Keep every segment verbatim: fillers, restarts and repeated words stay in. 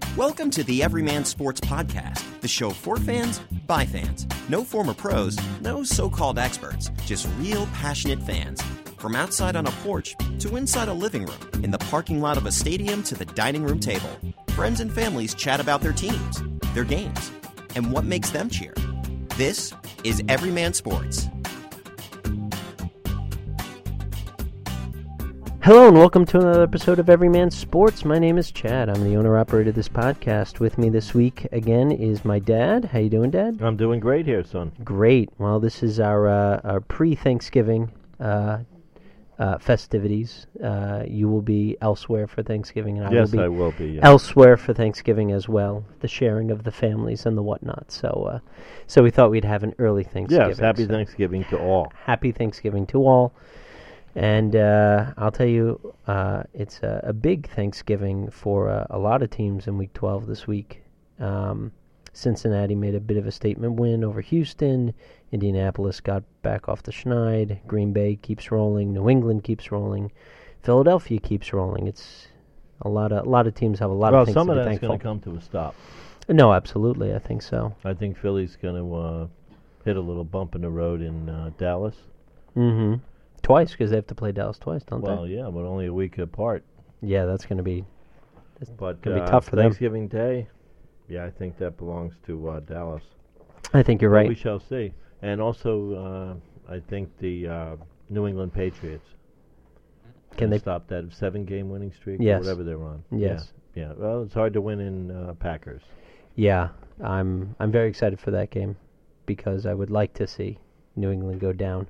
Welcome to the Everyman Sports Podcast, the show for fans, by fans. No former pros, no so-called experts, just real passionate fans. From outside on a porch to inside a living room, in the parking lot of a stadium to the dining room table, friends and families chat about their teams, their games, and what makes them cheer. This is Everyman Sports. Hello and welcome to another episode of Everyman Sports. My name is Chad. I'm the owner-operator of this podcast. With me this week, again, is my dad. How you doing, Dad? I'm doing great here, son. Great. Well, this is our uh, our pre-Thanksgiving uh, uh, festivities. Uh, you will be elsewhere for Thanksgiving, and I yes, will be I will be. Yeah. elsewhere for Thanksgiving as well. The sharing of the families and the whatnot. So, uh, so we thought we'd have an early Thanksgiving. Yes, happy so Thanksgiving to all. Happy Thanksgiving to all. And uh, I'll tell you, uh, it's a, a big Thanksgiving for uh, a lot of teams in Week twelve this week. Um, Cincinnati made a bit of a statement win over Houston. Indianapolis got back off the schneid. Green Bay keeps rolling. New England keeps rolling. Philadelphia keeps rolling. It's a lot of a lot of teams have a lot well, of things to some be of that's thankful. going to come to a stop. No, absolutely, I think so. I think Philly's going to uh, hit a little bump in the road in uh, Dallas. Mm-hmm. Twice, because they have to play Dallas twice, don't Well, they? yeah, but only a week apart. Yeah, that's going to be it's But going to uh, be tough for them. Thanksgiving Day, yeah, I think that belongs to uh, Dallas. I think you're But right. we shall see. And also, uh, I think the uh, New England Patriots Can they stop that seven-game winning streak Yes. or whatever they're on. Yes. Yeah, yeah. Well, it's hard to win in uh, Packers. Yeah, I'm I'm very excited for that game because I would like to see New England go down.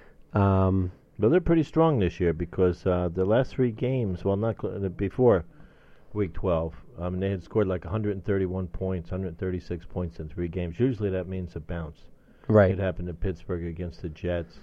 Um, Well, they're pretty strong this year because uh, the last three games, well, not cl- uh, before Week twelve, um, they had scored like one hundred thirty-one points, one hundred thirty-six points in three games. Usually that means a bounce. right. It happened to Pittsburgh against the Jets.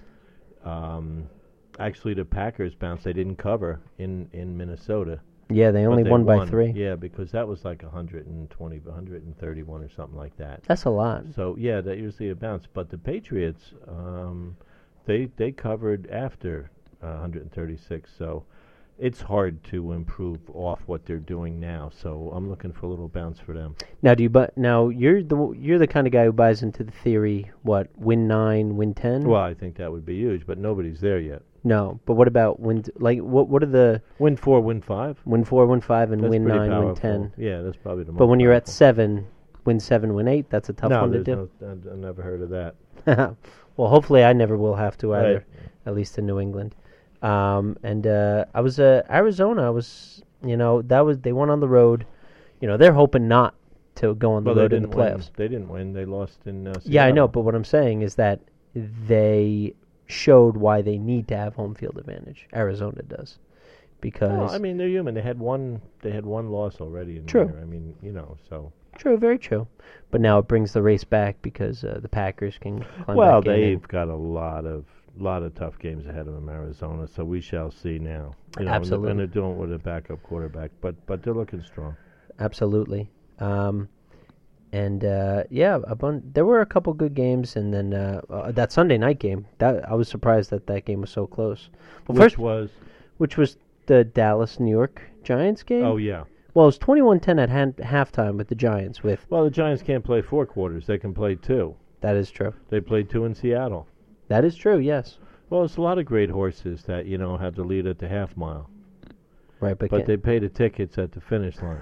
Um, actually, the Packers bounced. They didn't cover in, in Minnesota. Yeah, they but only they won by won. three. Yeah, because that was like one hundred twenty, one hundred thirty-one or something like that. That's a lot. So, yeah, that usually a bounce. But the Patriots, um, they they covered after uh, one hundred thirty-six. So it's hard to improve off what they're doing now. So I'm looking for a little bounce for them. Now, do you? But now you're the you're the kind of guy who buys into the theory. What, win nine, win ten? Well, I think that would be huge, but nobody's there yet. No, but what about win? Like, what what are the Win four, win five. win four, win five, and That's win pretty nine, powerful. win ten? Yeah, that's probably the most But when you're at powerful. seven, win seven, win eight. That's a tough no, one to there's do. no, I, I never heard of that. Well, hopefully, I never will have to either. Right. At least in New England. Um, and uh, I was uh, Arizona. I was, you know, that was they went on the road. You know, they're hoping not to go on the Well, they road in the didn't win. playoffs. They didn't win. They lost in uh, Yeah, I know. Seattle. But what I'm saying is that they showed why they need to have home field advantage. Arizona does, because Well, I mean, they're human. They had one. They had one loss already in True. there. I mean, you know, so. true, very true. But now it brings the race back because uh, the Packers can climb Well, back in. they've and- got a lot of lot of tough games ahead of them, Arizona. So we shall see now. You know, Absolutely. and they're doing it with a backup quarterback, but but they're looking strong. Absolutely. Um, and uh, yeah, a bun- there were a couple good games, and then uh, uh, that Sunday night game. That I was surprised that that game was so close. Well, Which first, was which was the Dallas New York Giants game. oh yeah. Well, it was twenty-one ten at han- halftime with the Giants. With Well, the Giants can't play four quarters. They can play two. that is true. They played two in Seattle. That is true. Yes. Well, it's a lot of great horses that you know had to lead at the half mile, Right, but, but can't- they pay the tickets at the finish line.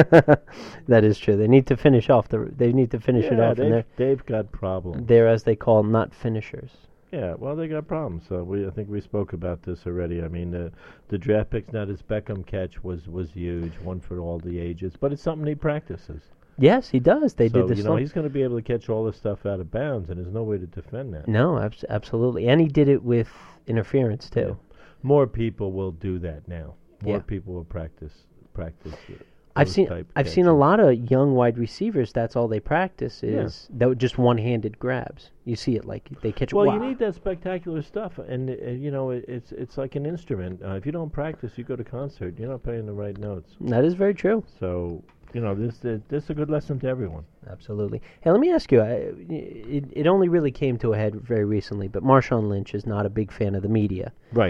that is true. They need to finish off the. They need to finish it yeah, off, and they've, they're they've got problems. they're as they call not finishers. Yeah, well, they got problems. So we, I think we spoke about this already. I mean, the the draft picks, now this Beckham catch was was huge, one for all the ages. But it's something he practices. Yes, he does. They so, did this. you know, long- he's going to be able to catch all this stuff out of bounds, and there's no way to defend that. No, abs- absolutely, and he did it with interference too. More people will do that now. More Yeah. people will practice practice. uh, I've those seen type I've seen a catches. lot of young wide receivers. That's all they practice Yeah. is that would just one-handed grabs. You see it like they catch. Well, wow. you need that spectacular stuff, and uh, you know it, it's it's like an instrument. Uh, if you don't practice, you go to concert. You're not playing the right notes. That is very true. So you know this uh, this is a good lesson to everyone. Absolutely. Hey, let me ask you. I, it it only really came to a head very recently, but Marshawn Lynch is not a big fan of the media. Right.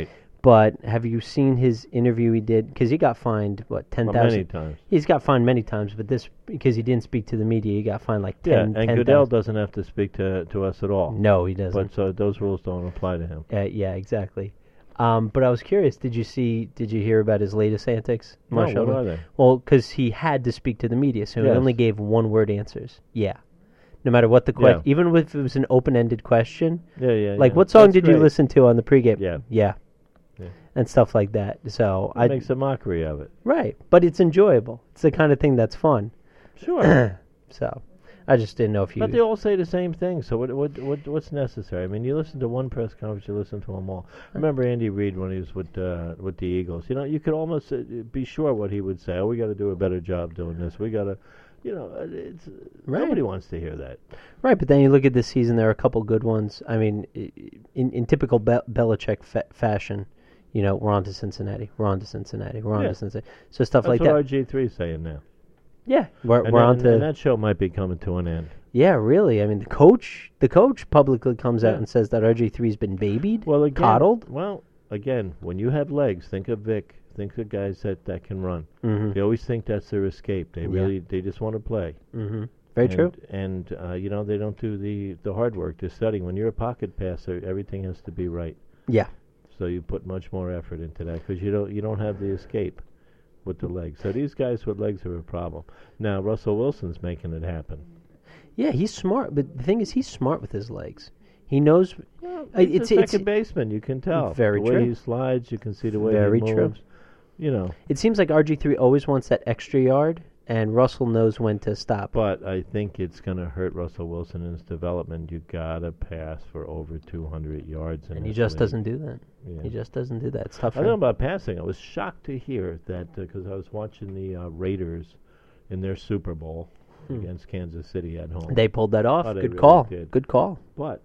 But have you seen his interview he did? Because he got fined, what, ten thousand Many times. He's got fined many times, but this, because he didn't speak to the media, he got fined like Yeah, ten and ten Goodell thousand. doesn't have to speak to to us at all. No, he doesn't. But so those rules don't apply to him. Uh, yeah, exactly. Um, but I was curious. Did you see? Did you hear about his latest antics? No, Marshall? what are they? Well, because he had to speak to the media, so he Yes. only gave one-word answers. Yeah, no matter what the question, Yeah. even if it was an open-ended question, Yeah, yeah. like yeah. what song That's did you great. listen to on the pregame? Yeah. yeah, Yeah. and stuff like that. So It I makes a mockery of it. right, but it's enjoyable. It's the kind of thing that's fun. Sure. So I just didn't know if you. But they all say the same thing. So what what what what's necessary? I mean, you listen to one press conference, you listen to them all. I remember Andy Reid when he was with uh, with the Eagles. You know, you could almost uh, be sure what he would say. Oh, we got to do a better job doing this. We got to, you know, uh, it's Right. nobody wants to hear that. Right, but then you look at this season, there are a couple good ones. I mean, i- in, in typical Be- Belichick fa- fashion, you know, we're on to Cincinnati, we're on to Cincinnati, we're on Yeah. to Cincinnati. So stuff That's like what that. R G three's saying now. Yeah, we're, And, we're that, on and, to. and that show might be coming to an end. Yeah, really. I mean, the coach, the coach publicly comes out Yeah. and says that R G three's been babied, Well, again, coddled. Well, again, when you have legs, think of Vic. Think of guys that, that can run. Mm-hmm. They always think that's their escape. They Yeah. really they just want to play. Mm-hmm. Very and, true. And uh, you know they don't do the, the hard work, the studying. When you're a pocket passer, everything has to be right. Yeah. So you put much more effort into that because you don't you don't have the escape with the legs. So these guys with legs are a problem. Now Russell Wilson's making it happen. Yeah, he's smart, but the thing is, he's smart with his legs. He knows. Well, Uh, he's it's- a it's- second baseman. You can tell Very the way true. he slides. You can see the way Very he true. moves. You know. It seems like R G three always wants that extra yard, and Russell knows when to stop. But I think it's going to hurt Russell Wilson in his development. You gotta pass for over two hundred yards, in and he this just league. doesn't do that. Yeah. He just doesn't do that. It's tough I for don't know him. about passing. I was shocked to hear that because I was watching the uh, Raiders in their Super Bowl Hmm. against Kansas City at home. They pulled that off. Oh, they Good really call. did. Good call. But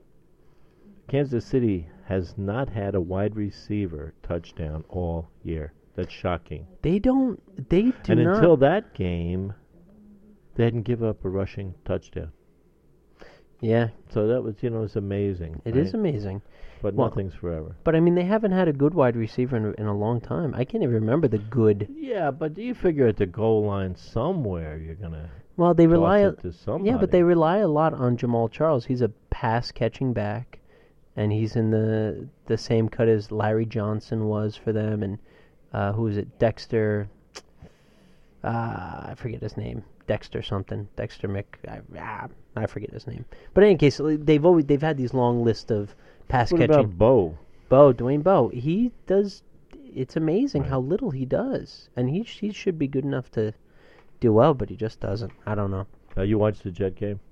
Kansas City has not had a wide receiver touchdown all year. That's shocking. They don't. They do and not. until that game, they hadn't given up a rushing touchdown. yeah, So that was, you know, it's amazing. it right? is amazing. But Well- nothing's forever. But I mean, they haven't had a good wide receiver in, in a long time. I can't even remember the good. Yeah, but do you figure at the goal line somewhere you're gonna Well, they rely. toss it to somebody? Yeah, but they rely a lot on Jamal Charles. He's a pass catching back, and he's in the the same cut as Larry Johnson was for them, and uh, who is it? Dexter. Uh, I forget his name. Dexter something. Dexter Mick. I, ah, I forget his name. But in any case, they've always they've had these long list of pass What catching. about Bo? Bo, Dwayne Bo, he does. It's amazing Right. how little he does, and he sh- he should be good enough to do well, but he just doesn't. I don't know. Uh, you watched the Jet game?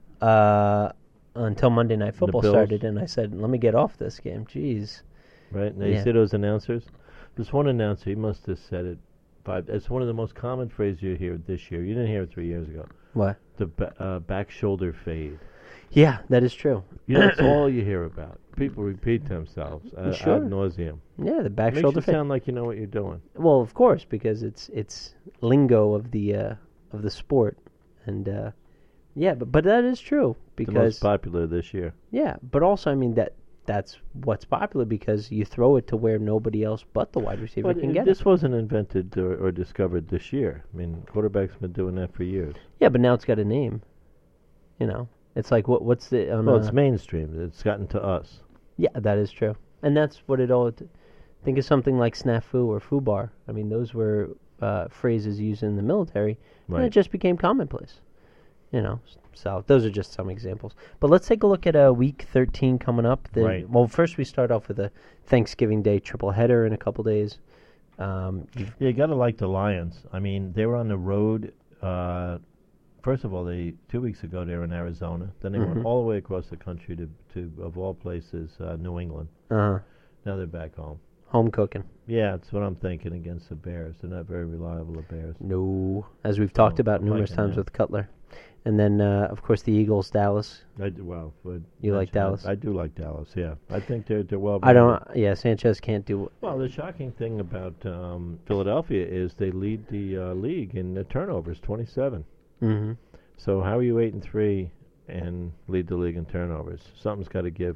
Uh, until Monday Night Football Bills. started, and I said, "Let me get off this game." Jeez. Right? And they Yeah. see those announcers. There's one announcer. He must have said it five. It's one of the most common phrases you hear this year. You didn't hear it three years ago. What? The ba- uh, back shoulder fade. Yeah, that is true. You know, that's all you hear about. People repeat themselves uh, Sure. ad nauseum. Yeah, the back Makes shoulder you fade. sound like you know what you're doing. Well, of course, because it's it's lingo of the uh, of the sport, and uh, yeah, but but that is true The most because popular this year. yeah, but also I mean that that's what's popular because you throw it to where nobody else but the wide receiver But can uh, get this it. wasn't invented or, or discovered this year. I mean, quarterbacks been doing that for years. Yeah, but now it's got a name. You know, it's like what what's the on Well, uh, it's mainstream. It's gotten to us. yeah, that is true, and that's what it all. Think of something like snafu or fubar. I mean, those were uh, phrases used in the military, and it Right. just became commonplace. You know, so those are just some examples. But let's take a look at uh, week thirteen coming up. The, Right. Well, first we start off with a Thanksgiving Day triple header in a couple days. Um, you've- Yeah, you got to like the Lions. I mean, they were on the road. Uh, first of all, they two weeks ago they were in Arizona. Then they Mhm. went all the way across the country to, to of all places, uh, New England. uh, Now they're back home. home cooking. Yeah, that's what I'm thinking against the Bears. They're not very reliable, the Bears. No, as we've talked No, about I'm numerous liking times that. with Cutler, and then uh, of course the Eagles, Dallas. I do, well, but You like mention that. Dallas? I do like Dallas. Yeah, I think they're they're well. I don't. Yeah, Sanchez can't do. Well, the shocking thing about um, Philadelphia is they lead the uh, league in the turnovers, twenty-seven. Mm-hmm. So how are you eight and three and lead the league in turnovers? Something's got to give here.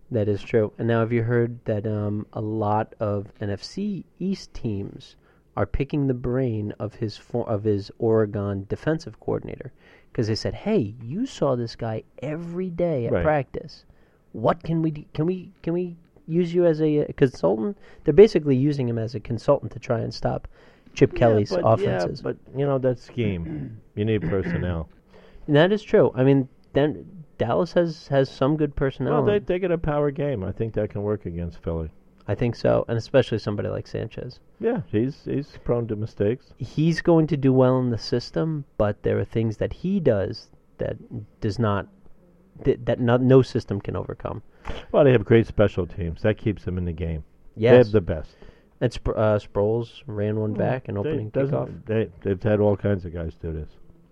That is true. And now have you heard that um, a lot of N F C East teams are picking the brain of his for, of his Oregon defensive coordinator because they said, "Hey, you saw this guy every day at Right. practice. What can we do? Can we can we use you as a, uh consultant?" They're basically using him as a consultant to try and stop Chip Kelly's yeah, but, offenses. Yeah, but, you know, that scheme, you need personnel. And that is true. I mean, then Dallas has, has some good personnel. Well, they, they get a power game. I think that can work against Philly. I think so, and especially somebody like Sanchez. Yeah, he's he's prone to mistakes. He's going to do well in the system, but there are things that he does that does not that, that not, no system can overcome. Well, they have great special teams. That keeps them in the game. They Yes, have the best. and Sp- uh, Sproles ran one back in opening they, kickoff. doesn't- They, they've had all kinds of guys do this.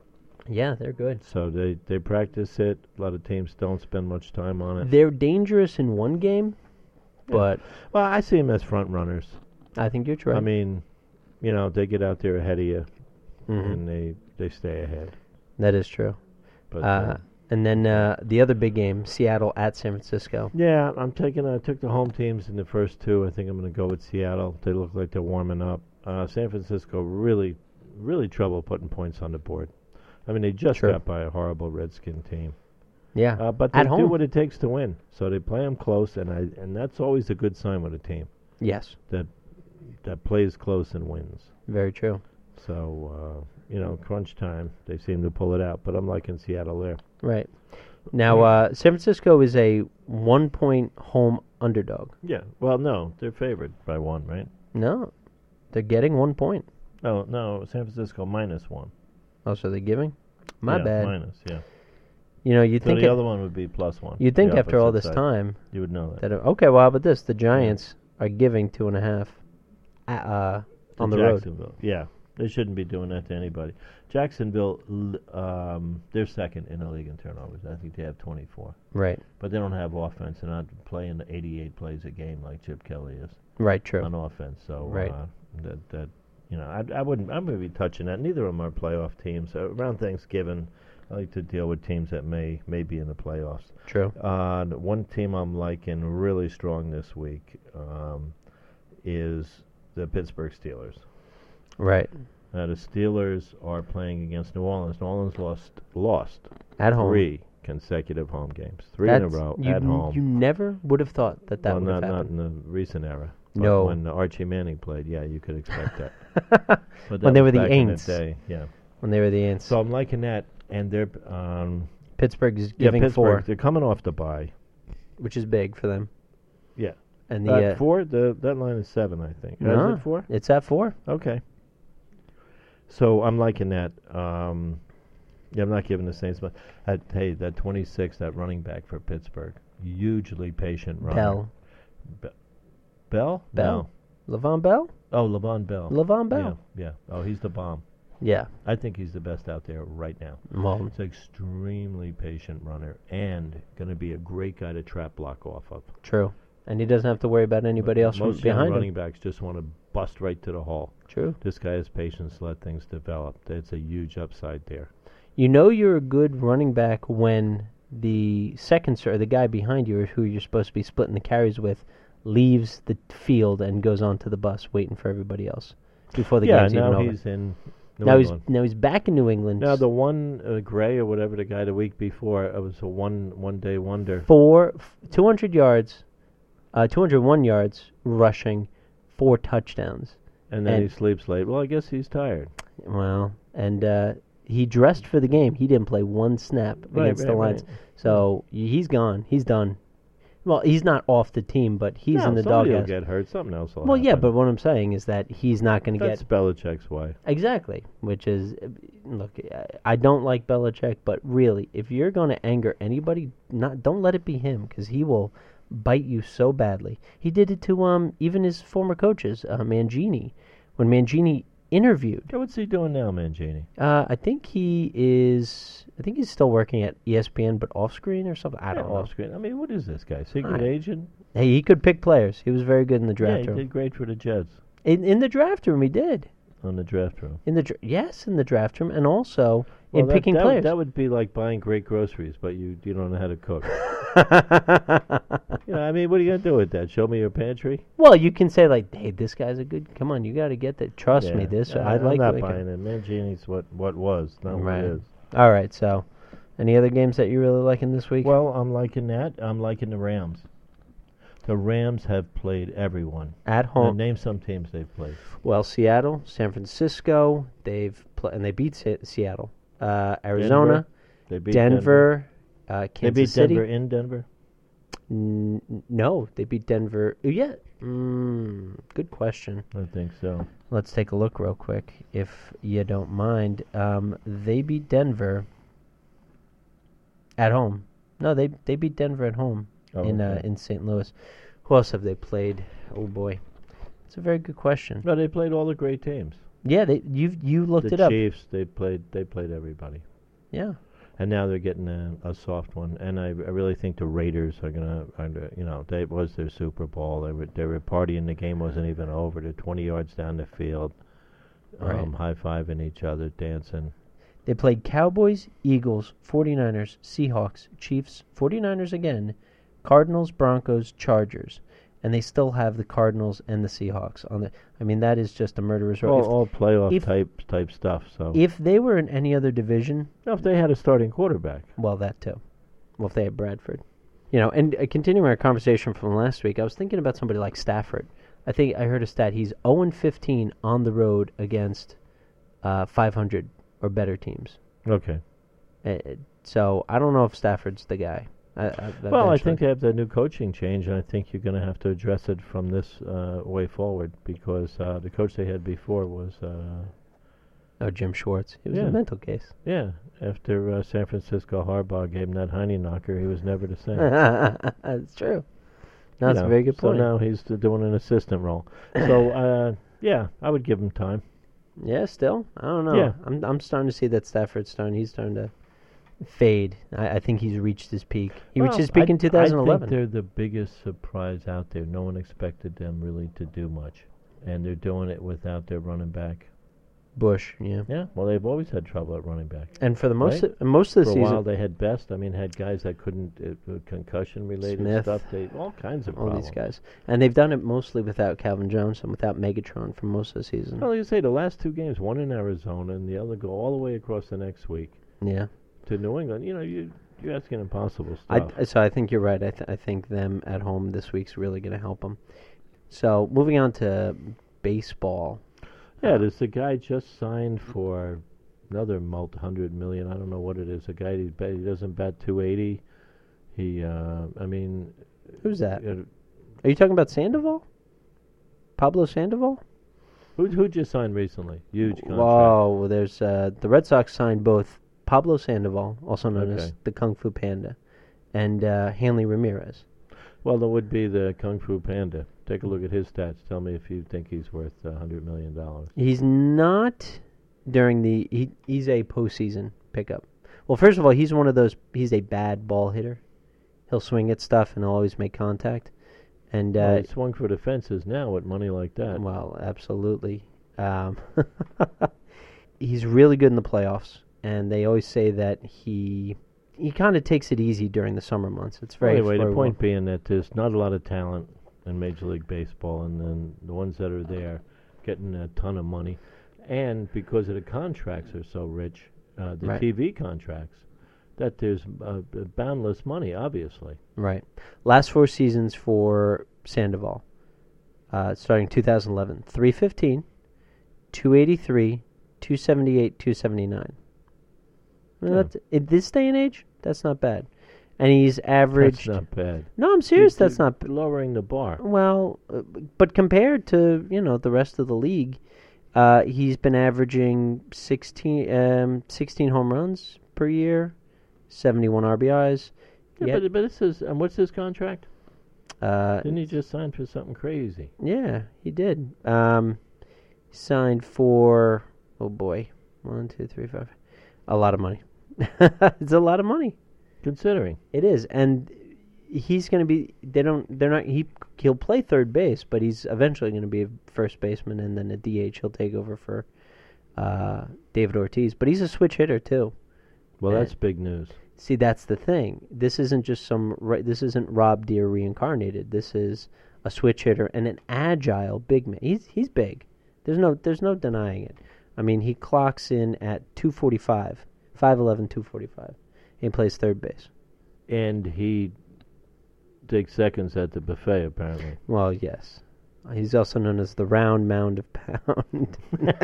Yeah, they're good. So they, they practice it. A lot of teams don't spend much time on it. They're dangerous in one game, Yeah. but Well, I see them as front runners. I think you're true. I mean, you know, they get out there ahead of you, Mhm. and they, they stay ahead. that is true. But Uh, uh, and then uh, the other big game, Seattle at San Francisco. yeah, I'm taking. I took the home teams in the first two. I think I'm going to go with Seattle. They look like they're warming up. Uh, San Francisco really, really trouble putting points on the board. I mean, they just True. got by a horrible Redskin team. Yeah, Uh, but they at do home. what it takes to win. So they play them close, and I and that's always a good sign with a team Yes, that that plays close and wins. very true. So uh, you know, crunch time, they seem to pull it out. But I'm liking Seattle there. Right. Now, uh, San Francisco is a one-point home underdog. Yeah. Well, no, they're favored by one, right? No, they're getting one point. No, no, San Francisco minus one. Oh, so they're giving? My yeah, bad. Minus, yeah. You know, you'd So think the it, other one would be plus one. you'd think the after all opposite this side. time You would know that. that uh, okay, well, how about this? The Giants are giving two and a half uh, uh, To on the road. Jacksonville. Yeah, they shouldn't be doing that to anybody. Jacksonville, l- um, they're second in the league in turnovers. I think they have twenty-four. Right, But they don't have offense. They're not playing the eighty-eight plays a game like Chip Kelly is right, true. on offense. So Right. uh, that that you know, I, I wouldn't. I'm going to be touching that. Neither of them are playoff teams. Uh, around Thanksgiving, I like to deal with teams that may may be in the playoffs. True. Uh, the one team I'm liking really strong this week um, is the Pittsburgh Steelers. Right. Uh, the Steelers are playing against New Orleans. New Orleans lost lost At home. three consecutive home games, three That's, in a row you, at home. You never would have thought that that well, would not have not in happened. the recent era. But No. when Archie Manning played, yeah, you could expect that. But that When they was were the back in Aints. day, yeah. When they were the Ants. So I'm liking that, and they're um, Pittsburgh's yeah, giving Pittsburgh. four, They're coming off the bye. which is big for them. Yeah. And the Uh, uh, four. The that line is seven, I think. Uh, no, Is it four? it's at four. Okay. So I'm liking that. Um, yeah, I'm not giving the Saints much. That, hey, that twenty-six, that running back for Pittsburgh, hugely patient runner. Bell. Be- Bell? Bell. Levon Bell? No. Oh, Levon Bell. Levon Bell. Yeah, yeah. Oh, he's the bomb. Yeah. I think he's the best out there right now. Well, He's an extremely patient runner and going to be a great guy to trap block off of. true. And he doesn't have to worry about anybody else from Most young behind running him. backs just want to bust right to the hole. True. This guy has patience to let things develop. That's a huge upside there. You know you're a good running back when the second or the guy behind you, or who you're supposed to be splitting the carries with, leaves the field and goes onto the bus waiting for everybody else before the yeah, game's now even over. he's in New now he's England. now he's back in New England. Now the one uh, Gray or whatever the guy the week before, it was a one one day wonder. four two hundred yards, uh, two hundred one yards rushing, four touchdowns. And then and- he sleeps late. Well, I guess he's tired. Well, and uh, he dressed for the game. He didn't play one snap Right, against the right, Lions. right. So y- he's gone. He's done. Well, he's not off the team, but he's no, in the somebody will doghouse. get hurt. Something else will Well, yeah, happen. but what I'm saying is that he's not going to That's get Belichick's way. exactly, which is uh, look. I- I don't like Belichick, but really, if you're going to anger anybody, not don't let it be him because he will bite you so badly. He did it to um even his former coaches, uh, Mangini, when Mangini interviewed. Yeah, what's he doing now, Mangini? Uh, I think he is. I think he's still working at E S P N, but off screen or something. I don't know. Off screen. I mean, what is this guy? Secret I- agent? Hey, he could pick players. He was very good in the Yeah, draft he room. did great for the Jets In in the draft room, he did. on the draft room. In the dr- yes, in the draft room, and also Well, in that, picking that, players. That would be like buying great groceries, but you you don't know how to cook. You know, I mean, what are you gonna do with that? Show me your pantry? Well, you can say like, "Hey, this guy's a good. Come on, you got to get that. Trust Yeah. me, this Yeah, I I'm like." not like buying it. Mangini's what what was, not Right. what is. All right. So, any other games that you really liking this week? Well, I'm liking that. I'm liking the Rams. The Rams have played everyone. At Now, home. name some teams they've played. Well, Seattle, San Francisco. They've pl- and they beat Se- Seattle. Uh, Arizona, Denver. They beat Denver, Uh, Kansas They beat City. Denver in Denver. N- no, they beat Denver. Oh, yeah. Mm, good question. I think so. Let's take a look real quick, if you don't mind. Um, they beat Denver at home. No, they they beat Denver at home Oh, in uh, okay. in Saint Louis. Who else have they played? Oh boy, it's a very good question. No, they played all the great teams. Yeah, they you you looked the it up. Chiefs, they played. They played everybody. Yeah, And now they're getting a, a soft one, and I, I really think the Raiders are gonna, are, gonna- you know, they it was their Super Bowl. They were they were partying. The game wasn't even over. They're twenty yards down the field, um, Right. high fiving each other, dancing. they played Cowboys, Eagles, 49ers, Seahawks, Chiefs, 49ers again, Cardinals, Broncos, Chargers, and they still have the Cardinals and the Seahawks on the. I mean, that is just a murderer's row. All, If- all playoff if- type type stuff. So If they were in any other division, now, if they had a starting quarterback, well, that too. Well, if they had Bradford. You know, and uh, continuing our conversation from last week, I was thinking about somebody like Stafford. I think I heard a stat. He's oh and fifteen on the road against uh, five hundred or better teams. okay. Uh, so I don't know if Stafford's the guy. I, I, Well, I eventually. think they have the new coaching change, and I think you're going to have to address it from this uh, way forward because uh, the coach they had before was, uh, Oh, Jim Schwartz. He was Yeah. a mental case. yeah, after uh, San Francisco Harbaugh gave him that Heine knocker, he was never the same. That's true. No, You that's a know, very good point. So now he's uh, doing an assistant role. So, uh, yeah, I would give him time. Yeah, still. I don't know. Yeah. I'm I'm starting to see that Stafford's starting. He's starting to fade. I, I think he's reached his peak. He reached Well, his peak I- in two thousand eleven. I think they're the biggest surprise out there. No one expected them really to do much, and they're doing it without their running back. Bush, yeah. Yeah, well, they've always had trouble at running back. And for the most Right? of, most of the For a season, while, they had Best. I mean, had guys that couldn't uh, uh, concussion-related Smith, stuff. They all kinds of all problems. these guys, and they've done it mostly without Calvin Johnson, without Megatron for most of the season. Well, like I say, the last two games, one in Arizona and the other go all the way across the next week Yeah. to New England. You know, you you're asking impossible I, stuff. so I think you're right. I, th- I think them at home this week's really going to help them. So moving on to baseball. Yeah, there's a guy just signed for another multi hundred million. I don't know what it is. A guy he bat, he doesn't bat two eighty. He, uh, I mean, Who's that? uh, Are you talking about Sandoval? Pablo Sandoval? who who just signed recently? Huge contract. Whoa, there's uh, the Red Sox signed both Pablo Sandoval, also known as Okay. the Kung Fu Panda, and uh, Hanley Ramirez. Well, there would be the Kung Fu Panda. Take a look at his stats. Tell me if you think he's worth a hundred million dollars. He's not during the he, he's a postseason pickup. Well, first of all, he's one of those. He's a bad ball hitter. He'll swing at stuff and he'll always make contact. And Well, uh, he swung for the fences now with money like that. well, absolutely. Um, he's really good in the playoffs, and they always say that he he kind of takes it easy during the summer months. It's very Well, anyway, the very point well- being that there's not a lot of talent in Major League Baseball, and then the ones that are there getting a ton of money, and because of the contracts are so rich, uh, the Right. T V contracts, that there's uh, boundless money, obviously. Right. Last four seasons for Sandoval, uh, starting two thousand eleven, three fifteen, two eighty-three, two seventy-eight, two seventy-nine. Well, Yeah. that's, in this day and age, that's not bad. And he's averaged. That's not bad. No, I'm serious. You're- That's not. b- you're lowering the bar. Well, uh, but compared to you know the rest of the league, uh, he's been averaging sixteen, um, sixteen home runs per year, seventy-one R B Is. Yeah, Yet- but but this is and what's his contract? Uh, Didn't he just sign for something crazy? Yeah, he did. Um, signed for oh boy, one, two, three, five, a lot of money. It's a lot of money. Considering. It is, and he's going to be. They don't. They're not. He he'll play third base, but he's eventually going to be a first baseman, and then a D H. He'll take over for uh, David Ortiz. But he's a switch hitter too. Well, Uh, that's big news. See, that's the thing. This isn't just some. Right, this isn't Rob Deere reincarnated. This is a switch hitter and an agile big man. He's he's big. There's no there's no denying it. I mean, he clocks in at two forty-five, five eleven, two forty-five. He plays third base. And he takes seconds at the buffet, apparently. Well, yes. He's also known as the round mound of pound.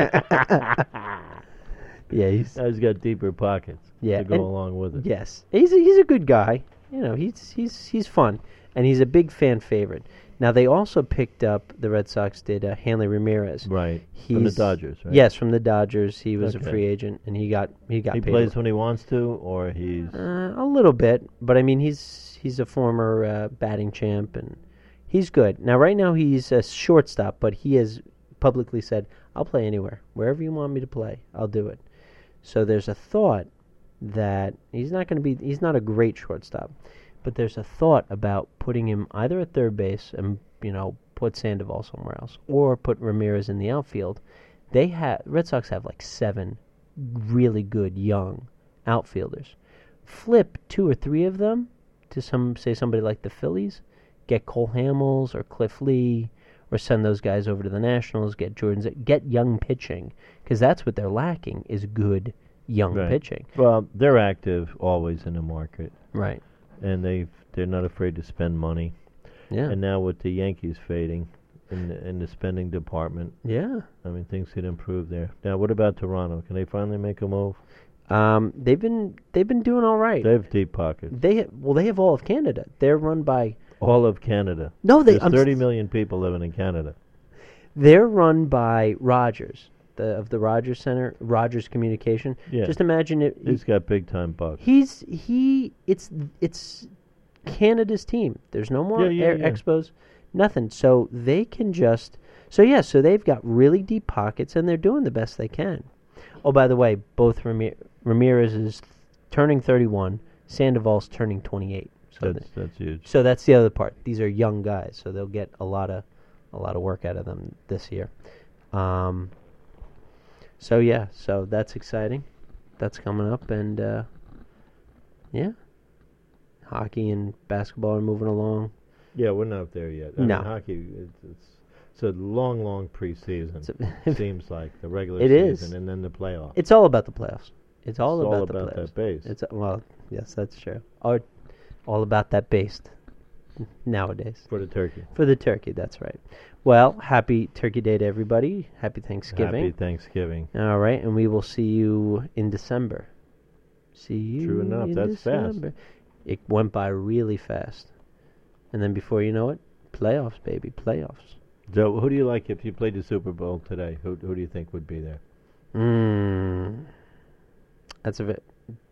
Yeah, he's Now he's got deeper pockets yeah, to go and- along with it. Yes, he's a, he's a good guy. You know, he's he's he's fun, and he's a big fan favorite. Now they also picked up the Red Sox did uh, Hanley Ramirez. Right. He's, From the Dodgers, right? Yes, from the Dodgers. He was Okay. a free agent, and he got he got He paid plays when he wants to, or he's... uh, a little bit, but I mean he's he's a former uh, batting champ, and he's good. Now right now he's a shortstop, but he has publicly said, "I'll play anywhere, wherever you want me to play, I'll do it." So there's a thought that he's not going to be, he's not a great shortstop, but there's a thought about putting him either at third base and, you know, put Sandoval somewhere else, or put Ramirez in the outfield. They have, Red Sox have like seven really good young outfielders. Flip two or three of them to some, say somebody like the Phillies, get Cole Hamels or Cliff Lee, or send those guys over to the Nationals, get Jordan, Z- get young pitching, because that's what they're lacking is good young Right. pitching. Well, they're active always in the market, Right. and they they're not afraid to spend money. Yeah. And now with the Yankees fading in the, in the spending department, yeah. I mean, things could improve there. Now, what about Toronto? Can they finally make a move? Um, they've been they've been doing all right. They have deep pockets. They ha- well, they have all of Canada. They're run by All of Canada. no, they There's I'm thirty s- million people living in Canada. They're run by Rogers, the of the Rogers Center, Rogers Communication. Yeah. Just imagine it. He's got big time bucks. He's he. It's it's Canada's team. There's no more Yeah, yeah, air yeah. expos, nothing. So they can just. So yeah. So they've got really deep pockets, and they're doing the best they can. Oh, by the way, both Ramir- Ramirez is turning thirty-one. Sandoval's turning twenty-eight. So That's th- that's huge. so that's the other part. These are young guys, so they'll get a lot of a lot of work out of them this year. Um, so yeah, so that's exciting. That's coming up, and uh, yeah, hockey and basketball are moving along. Yeah, we're not there yet. I No. mean, hockey, it's, it's it's a long, long preseason. It's, Seems like the regular It is. season and then the playoffs. it's all about the playoffs. It's all It's about all the about playoffs. that base. It's well, yes, that's true. Or all about that based nowadays. For the turkey. For the turkey, that's right. Well, happy Turkey Day to everybody. Happy Thanksgiving. Happy Thanksgiving. All right, and we will see you in December. See you. True enough, in that's fast. December. It went by really fast, and then before you know it, playoffs, baby, playoffs. So, who do you like if you played the Super Bowl today? Who who do you think would be there? Mm, that's a bit.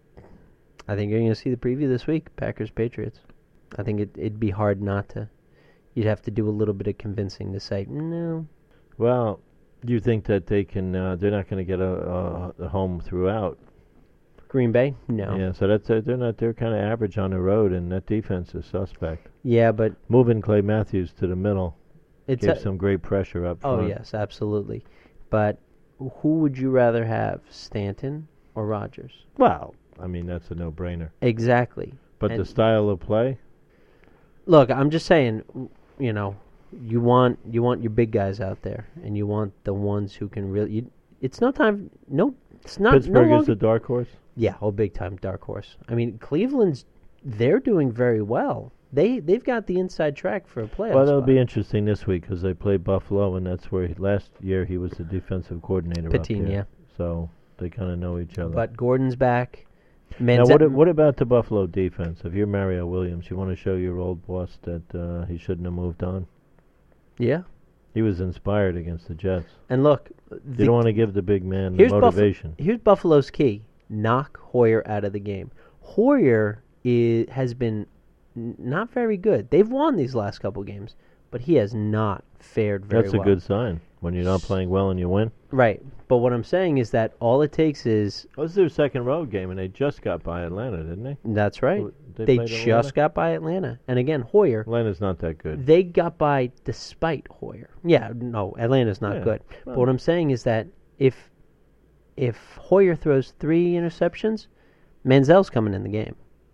I think you're going to see the preview this week, Packers Patriots. I think it, it'd be hard not to. You'd have to do a little bit of convincing to say no. Well, do you think that they can? Uh, they're not going to get a, a, a home throughout. Green Bay, no. Yeah, so that's uh, they're not. They're kind of average on the road, and that defense is suspect. Yeah, but Moving Clay Matthews to the middle it's gives a, some great pressure up oh front. yes, absolutely. But who would you rather have, Stanton or Rodgers? Well, I mean that's a no-brainer. Exactly. But And- the style of play, Look, I'm just saying, w- you know, you want you want your big guys out there, and you want the ones who can really. You, it's no time. No, it's not. Pittsburgh no is longer, a dark horse. yeah, oh, big time dark horse. I mean, Cleveland's they're doing very well. They they've got the inside track for a playoff. Well, that'll spot. be interesting this week because they play Buffalo, and that's where he, last year he was the defensive coordinator. Patine, up there. yeah. So they kind of know each other. But Gordon's back. now, Manze- what a- what about the Buffalo defense? If you're Mario Williams, you want to show your old boss that uh, he shouldn't have moved on. Yeah, He was inspired against the Jets. and look, You the, don't want to give the big man the here's Buff- motivation. here's Buffalo's key: knock Hoyer out of the game. Hoyer is, has been n- not very good. They've won these last couple games, but he has not fared very That's a well. good sign when you're not playing well and you win. Right, but what I'm saying is that all it takes is Well, this is their second road game, and they just got by Atlanta, didn't they? that's right. Who- they They, played just Atlanta? got by Atlanta, and again Hoyer. Atlanta's not that good. They got by despite Hoyer. Yeah, no, Atlanta's not Yeah, good. well. But what I'm saying is that if if Hoyer throws three interceptions, Manziel's coming in the game.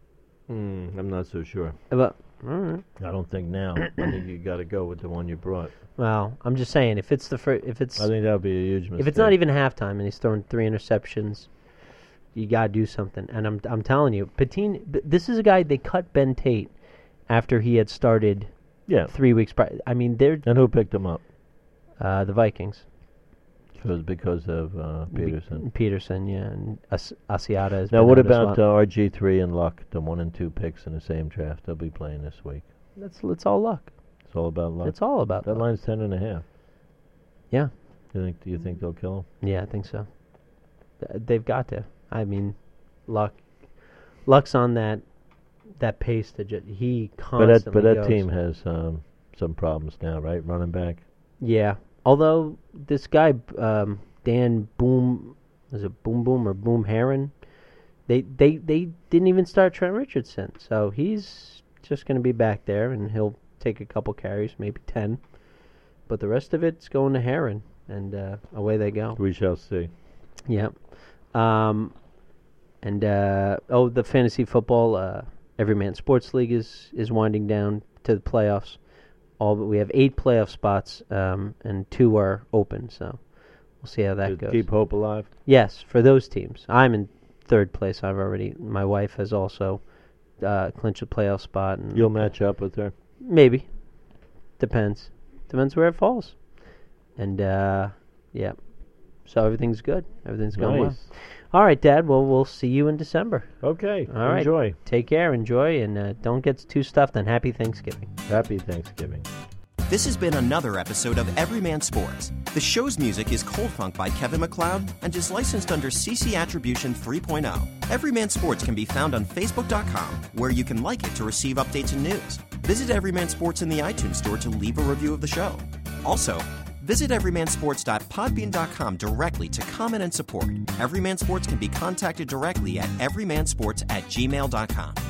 Mm, I'm not so sure. But all right. I don't think now. I think you got to go with the one you brought. Well, I'm just saying if it's the fir- if it's I think that would be a huge mistake. if it's not even halftime and he's throwing three interceptions, you gotta do something. And I'm I'm telling you, Patine. b- This is a guy they cut Ben Tate after he had started Yeah. three weeks prior. I mean, they're And who picked him up? uh, the Vikings. It was because of uh, Be- Peterson. Peterson, yeah, and As- Asiata has Now, been what out as about well. uh, R G three and Luck, the one and two picks in the same draft? They'll be playing this week. That's it's all luck. It's all about luck. It's all about that luck. line's ten and a half. Yeah. You think? Do you think they'll kill him? Yeah, I think so. Th- They've got to. I mean, luck. Luck's on that that pace to ju- he But constantly that but that goes. team has um, some problems now, right? Running back. Yeah. Although this guy um, Dan Boom, is it Boom Boom or Boom Heron? They they they didn't even start Trent Richardson, so he's just going to be back there, and he'll take a couple carries, maybe ten. But the rest of it's going to Heron, and uh, away they go. We shall see. Yep. Um, and uh, oh, the fantasy football uh, Everyman Sports League is is winding down to the playoffs. All but we have eight playoff spots, um, and two are open. So we'll see how that To goes. keep hope alive. Yes, for those teams. I'm in third place. I've already. My wife has also uh, clinched a playoff spot. And You'll match up with her. maybe. Depends. Depends where it falls. And uh, yeah, so everything's good. Everything's going well. Nice. All right, Dad. Well, we'll see you in December. Okay. All right. Enjoy. Take care. Enjoy, and uh, don't get too stuffed. And happy Thanksgiving. Happy Thanksgiving. This has been another episode of Everyman Sports. The show's music is Cold Funk by Kevin MacLeod and is licensed under C C Attribution three point oh. Everyman Sports can be found on Facebook dot com, where you can like it to receive updates and news. Visit Everyman Sports in the iTunes Store to leave a review of the show. Also, visit everyman sports dot podbean dot com directly to comment and support. Everyman Sports can be contacted directly at everymansports at gmail dot com.